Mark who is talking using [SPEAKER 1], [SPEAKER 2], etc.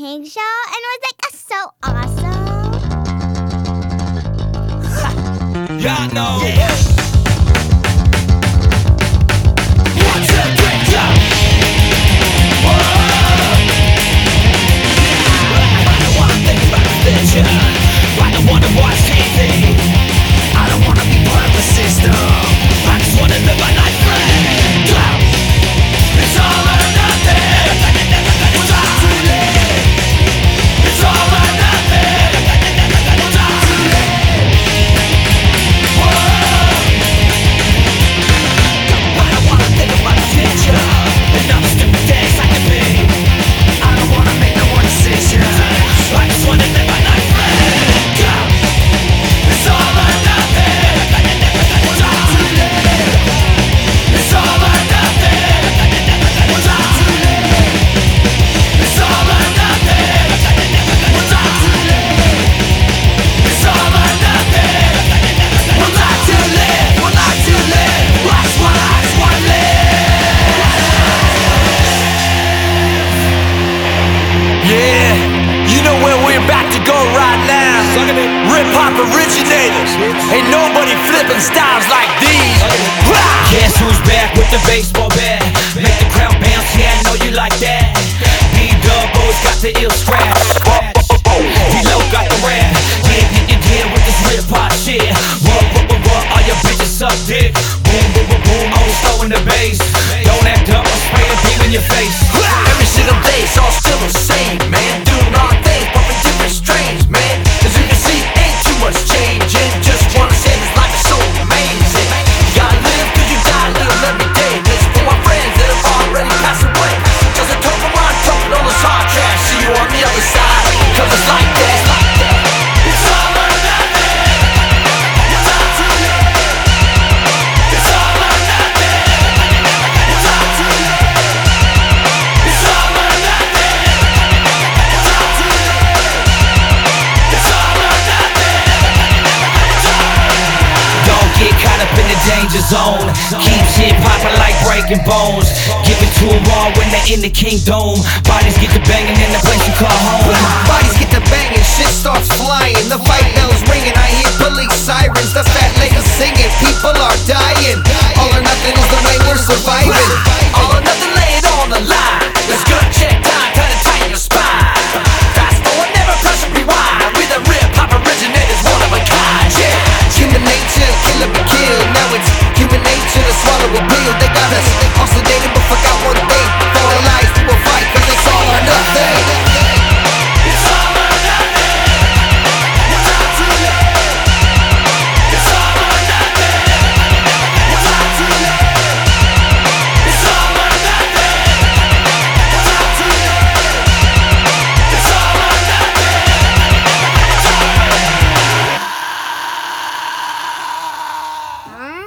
[SPEAKER 1] Pig Show, and it was like so awesome.
[SPEAKER 2] Y'all know. I don't wanna watch TV. I don't wanna be part of the system. I just wanna live my life free. It's all or nothing. It's all too late. It's all or nothing. It's all too late. Whoa. I don't wanna think about the future and all the stupid things I can be. I don't wanna make no more decisions. I just wanna live my life free. It's all or nothing. It's all too late. It's all or nothing. It's all too late. It's all or nothing. It's all too late. It's all or nothing. We're not too late. We're not too late. I just wanna live. Yeah, you know where we're about to go right now. Rip hop originators. Ain't nobody flipping styles like these. Guess who's back with the baseball bat? Make the crowd bounce, yeah, I know you like that. B-Dubbo's got the ill scratch. D-Lo got the rap. Yeah, with this rip hop shit. What, all your bitches suck dick. Boom, boom, boom, boom, always throwing the bass. Don't act up, I'll spray a beam in your face.
[SPEAKER 3] Every single day, it's all still the same, man. Doing our thing, bumping different strains, man. As you can see, ain't too much changing. Just wanna say this life is so amazing. You gotta live 'cause you die, live every day. This is for my friends that have already passed away. Just a token rhyme, dropping all this hard trash. See you on the other side, 'cause it's like that.
[SPEAKER 2] It's all or nothing. It's all too late. It's all or nothing. It's all too late. It's all or nothing. It's all too late. It's all or nothing. Don't get caught up in the danger zone. Keep shit popping like breaking bones. Give it to them all when they're in the kingdom. Bodies get to banging in the place you call home.
[SPEAKER 3] Bodies get to banging, shit starts flying. The fight bells ringing, I hear police sirens. The fat ladies singing, people are dying. All or nothing is the way we're surviving.